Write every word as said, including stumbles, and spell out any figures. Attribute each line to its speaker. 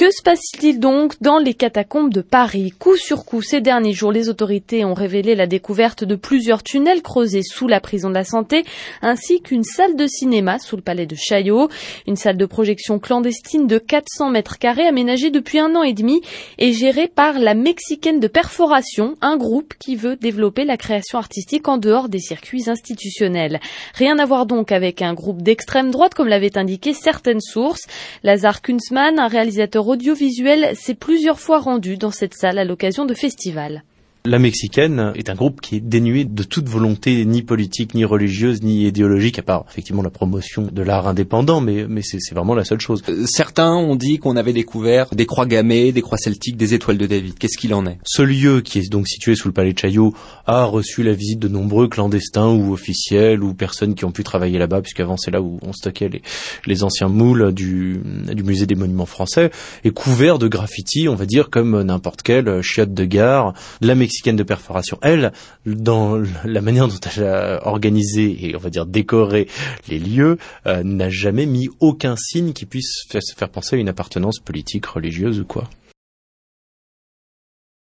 Speaker 1: Que se passe-t-il donc dans les catacombes de Paris ? Coup sur coup, ces derniers jours, les autorités ont révélé la découverte de plusieurs tunnels creusés sous la prison de la Santé, ainsi qu'une salle de cinéma sous le palais de Chaillot. Une salle de projection clandestine de quatre cents mètres carrés aménagée depuis un an et demi et gérée par la Mexicaine de Perforation, un groupe qui veut développer la création artistique en dehors des circuits institutionnels. Rien à voir donc avec un groupe d'extrême droite, comme l'avaient indiqué certaines sources. Lazare Kunzmann, un réalisateur audiovisuel, s'est plusieurs fois rendu dans cette salle à l'occasion de festivals.
Speaker 2: La Mexicaine est un groupe qui est dénué de toute volonté ni politique, ni religieuse, ni idéologique, à part effectivement la promotion de l'art indépendant, mais, mais c'est, c'est vraiment la seule chose.
Speaker 3: Euh, certains ont dit qu'on avait découvert des croix gammées, des croix celtiques, des étoiles de David. Qu'est-ce qu'il en est ?
Speaker 2: Ce lieu, qui est donc situé sous le palais de Chaillot, a reçu la visite de nombreux clandestins ou officiels ou personnes qui ont pu travailler là-bas, puisqu'avant c'est là où on stockait les, les anciens moules du, du musée des monuments français, et couvert de graffitis, on va dire, comme n'importe quelle chiotte de gare. La Mexicaine de Perforation, elle, dans la manière dont elle a organisé et on va dire décoré les lieux, euh, n'a jamais mis aucun signe qui puisse faire penser à une appartenance politique, religieuse ou quoi.